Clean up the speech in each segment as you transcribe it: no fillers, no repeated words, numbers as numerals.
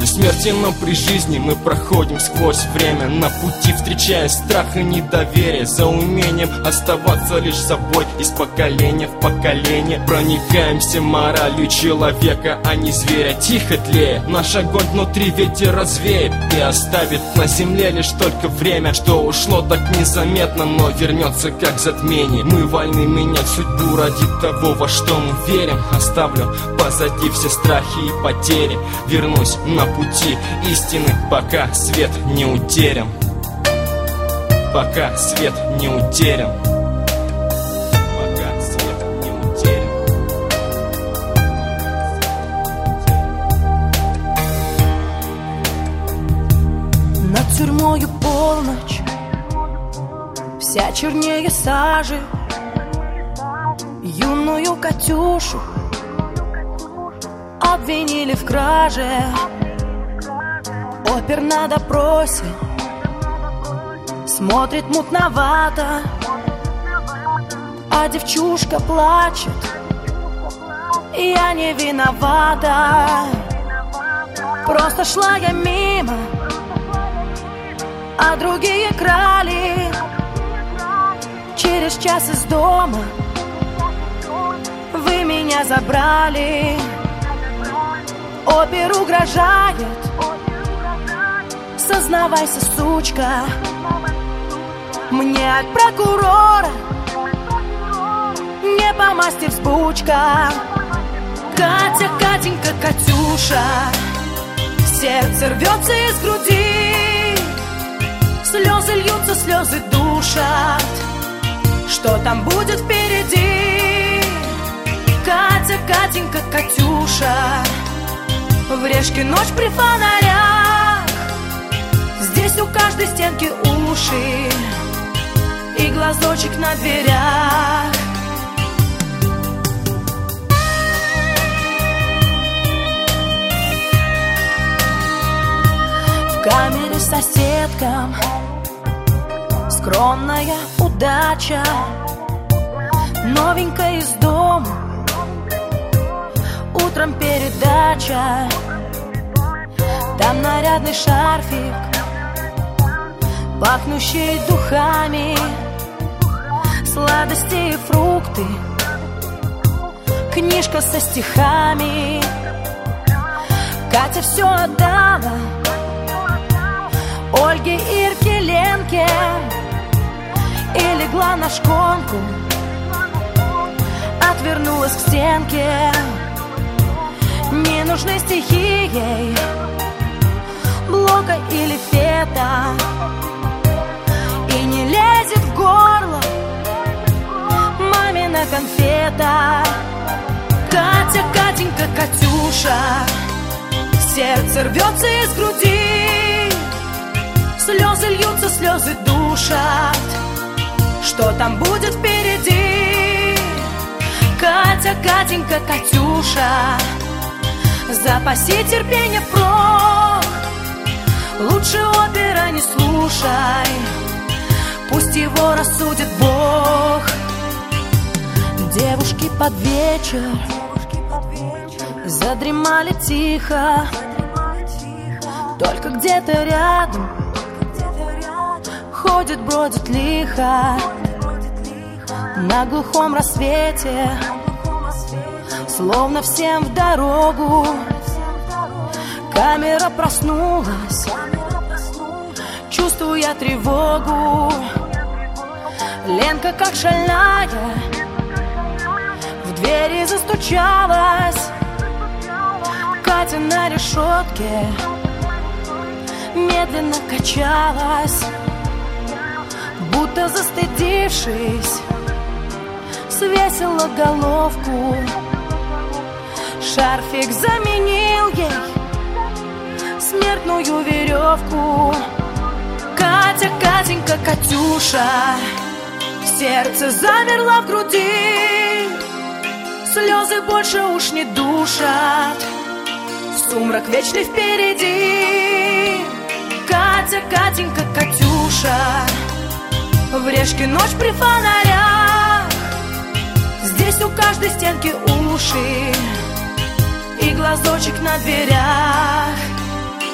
смерти, но при жизни мы проходим сквозь время. На пути встречая страх и недоверие, за умением оставаться лишь собой. Из поколения в поколение проникаемся моралью человека, а не зверя. Тихо тлея, наш огонь внутри ветер развеет и оставит на земле лишь только время, что ушло так незаметно, но вернется как затмение. Мы вольны менять судьбу ради того, во что мы верим. Оставлю позади все страхи и потери, вернусь на пути истины, пока свет не утерян. Пока свет не утерян. Пока свет не утерян. Над тюрьмою полночь, вся чернее сажи. Юную Катюшу обвинили в краже. Опер на допросе смотрит мутновато, а девчушка плачет: я не виновата. Просто шла я мимо, а другие крали. Через час из дома вы меня забрали. Опер угрожает: сознавайся, сучка. Мне от прокурора не по масти взбучка. Катя, Катенька, Катюша, сердце рвется из груди. Слезы льются, слезы душат. Что там будет впереди? Катя, Катенька, Катюша, в решке ночь при фонарях. Здесь у каждой стенки уши и глазочек на дверях. В камере соседкам скромная удача. Новенькая из дома, утром передача. Там нарядный шарфик, пахнущий духами, сладости и фрукты, книжка со стихами. Катя все отдала Ольге, Ирке, Ленке и легла на шконку, отвернулась к стенке. Не нужны стихи ей, Блока или Фета, и не лезет в горло мамина конфета. Катя, Катенька, Катюша, сердце рвется из груди. Слезы льются, слезы душат. Что там будет впереди? Катя, Катенька, Катюша, запаси терпение впрок. Лучше опера не слушай, пусть его рассудит Бог. Девушки под вечер задремали тихо, только где-то рядом ходит, бродит лихо. На глухом рассвете, словно всем в дорогу, камера проснулась, чувствуя тревогу. Ленка, как шальная, в двери застучалась. Катя на решетке медленно качалась, будто застыдившись, свесила головку. Шарфик заменил ей смертную веревку. Катя, Катенька, Катюша, сердце замерло в груди. Слезы больше уж не душат, сумрак вечный впереди. Катя, Катенька, Катюша, в решке ночь при фонарях. Здесь у каждой стенки уши и глазочек на дверях.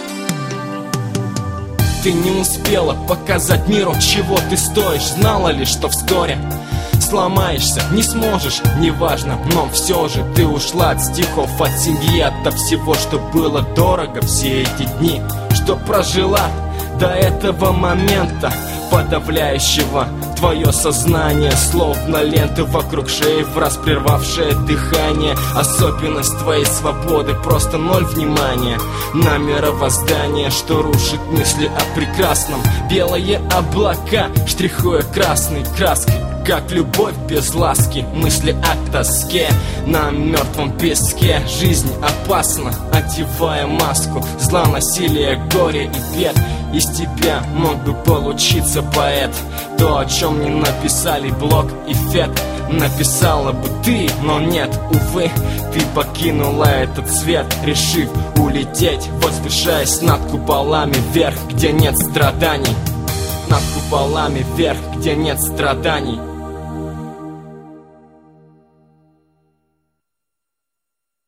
ты не успела показать миру, чего ты стоишь. Знала ли, что вскоре сломаешься, не сможешь, неважно, но все же ты ушла от стихов, от семьи, от всего, что было дорого все эти дни, что прожила до этого момента подавляющего твое сознание, словно ленты вокруг шеи, враз прервавшее дыхание. Особенность твоей свободы, просто ноль внимания на мировоздание, что рушит мысли о прекрасном. Белые облака, штрихуя красной краской, как любовь без ласки, мысли о тоске на мертвом песке. Жизнь опасна, одевая маску зла, насилия, горя и бед. Из тебя мог бы получиться поэт. То, о чем не написали Блок и Фет, написала бы ты, но нет, увы. Ты покинула этот свет, решив улететь, возвышаясь над куполами вверх, где нет страданий. Над куполами вверх, где нет страданий.